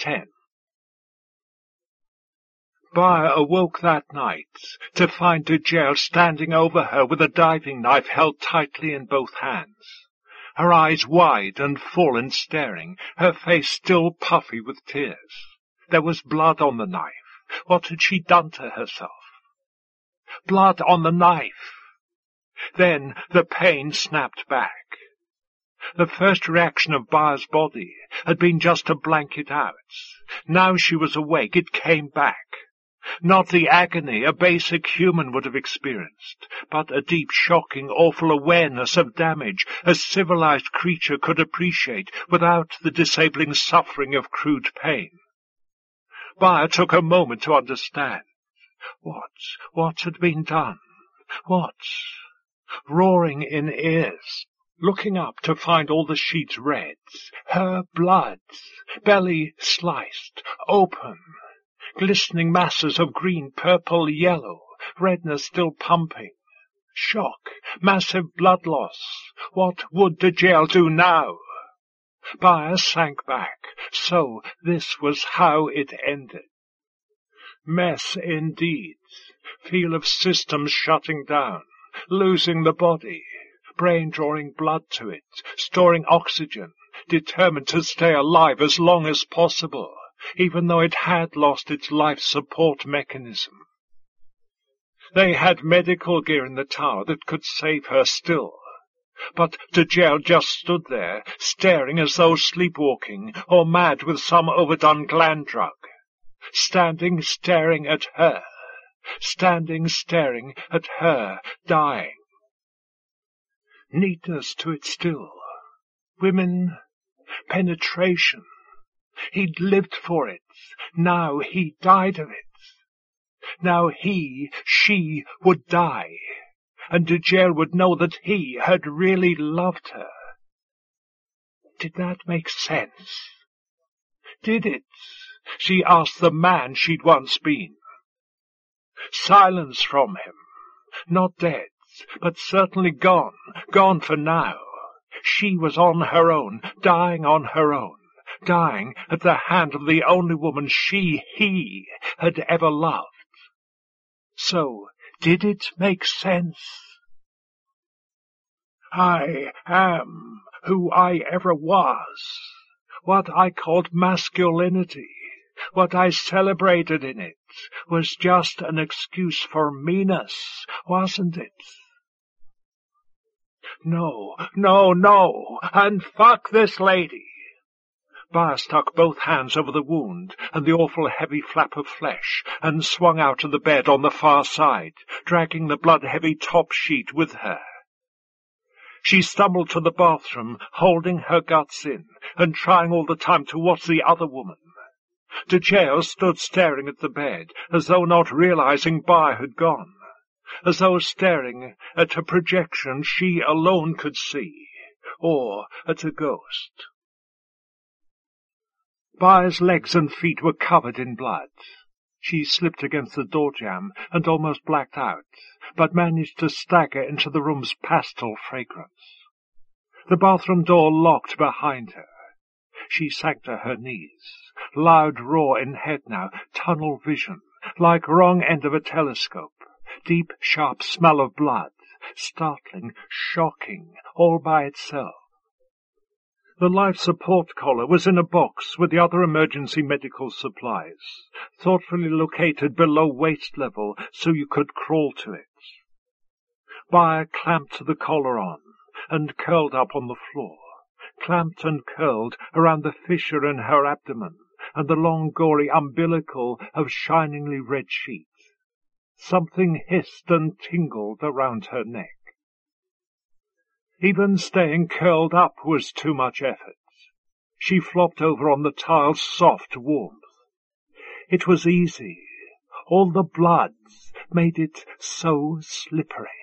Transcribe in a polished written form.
10. Baya awoke that night to find Djelle standing over her with a diving knife held tightly in both hands. Her eyes wide and full and staring, her face still puffy with tears. There was blood on the knife. What had she done to herself? Blood on the knife! Then the pain snapped back. The first reaction of Baya's body had been just to blank it out. Now she was awake, it came back. Not the agony a basic human would have experienced, but a deep, shocking, awful awareness of damage a civilized creature could appreciate without the disabling suffering of crude pain. Baya took a moment to understand. What had been done? What? Roaring in ears, looking up to find all the sheets red, her blood, belly sliced, open, glistening masses of green, purple, yellow, redness still pumping. Shock, massive blood loss. What would Djelle do now? Baya sank back. So this was how it ended. Mess indeed. Feel of systems shutting down, losing the body, brain drawing blood to it, storing oxygen, determined to stay alive as long as possible, even though it had lost its life support mechanism. They had medical gear in the tower that could save her still. But Djelle just stood there, staring as though sleepwalking or mad with some overdone gland drug. Standing, staring at her. Standing, staring at her, dying. Neatness to it still. Women, penetration. He'd lived for it. Now he died of it. Now she would die. And Djelle would know that he had really loved her. Did that make sense? Did it? She asked the man she'd once been. Silence from him. Not dead, but certainly gone. Gone for now. She was on her own, dying on her own. Dying at the hand of the only woman he had ever loved. So, did it make sense? I am who I ever was. What I called masculinity, what I celebrated in it, was just an excuse for meanness, wasn't it? No, and fuck this lady. Baya stuck both hands over the wound and the awful heavy flap of flesh and swung out of the bed on the far side, dragging the blood-heavy top sheet with her. She stumbled to the bathroom, holding her guts in and trying all the time to watch the other woman. Djelle stood staring at the bed, as though not realizing Baya had gone, as though staring at a projection she alone could see, or at a ghost. Baya's legs and feet were covered in blood. She slipped against the door jamb and almost blacked out, but managed to stagger into the room's pastel fragrance. The bathroom door locked behind her. She sank to her knees. Loud roar in head now, tunnel vision, like wrong end of a telescope. Deep, sharp smell of blood, startling, shocking, all by itself. The life support collar was in a box with the other emergency medical supplies, thoughtfully located below waist level so you could crawl to it. Baya clamped the collar on and curled up on the floor, clamped and curled around the fissure in her abdomen and the long gory umbilical of shiningly red sheet. Something hissed and tingled around her neck. Even staying curled up was too much effort. She flopped over on the tile's soft warmth. It was easy. All the bloods made it so slippery.